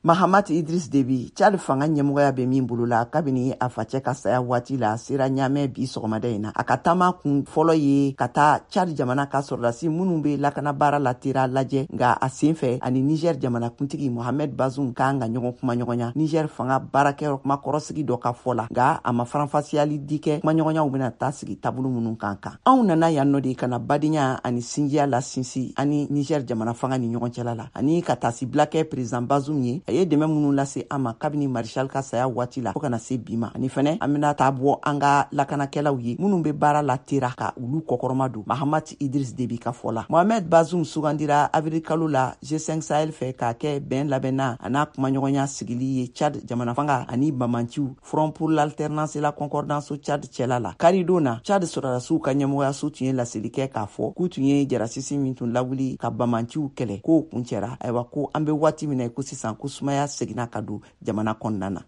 Mahamat Idris Deby Chad fanga ɲɛmɔgɔya bɛ min bolo la kabini a facɛ ka saya waati la sera ɲamɛ bi sɔgɔmada in na a ka taama kun fɔlɔ ye ka taa Chad jamana ka sɔrɔdasi minnu bɛ lakana baara la tera lajɛ nka a senfɛ ani Niger jamana kuntigi Mohamed Bazoum kan ka ɲɔgɔn kuma ɲɔgɔnya Niger fanga baarakɛyɔrɔ kuma kɔrɔsigi dɔ ka fɔ la nka a ma faranfasiyali di kɛ kuma ɲɔgɔnyaw bɛna taa sigi tabulu minnu kan. Anw nana yan nɔ de kana badenya ani sinjiya la sinsin ani Niger jamana fanga ni ɲɔgɔn cɛla la ani ka taa sibila kɛ président Bazoum ye a ye dɛmɛ minnu lase an ma kabini Marshal ka saya waati la fo kana se bi ma ani fɛnɛ an bɛna taa bɔ an ka lakanakɛlaw ye minnu bɛ baara la tera ka olu kɔkɔrɔma don Mahamat Idris Deby ka fɔ la. Mohamed Bazoum sugandira avril kalo la G5 Sahel fɛ k'a kɛ bɛn labɛnna a n'a kumaɲɔgɔnya sigili ye Chad jamana fanga ani Bamanciw Front pour l'alternance et la concordance Chad cɛla la. Karidon na Chad sɔrɔdasiw ka ɲɛmɔgɔyaso tun ye laseli kɛ k'a fɔ k'u tun ye jarasisi min tun lawuli ka Bamanciw kɛlɛ k'o kun cɛra ayiwa ko an bɛ waati min na ko sisan ko sumaya seginna ka don jamana kɔnɔna na.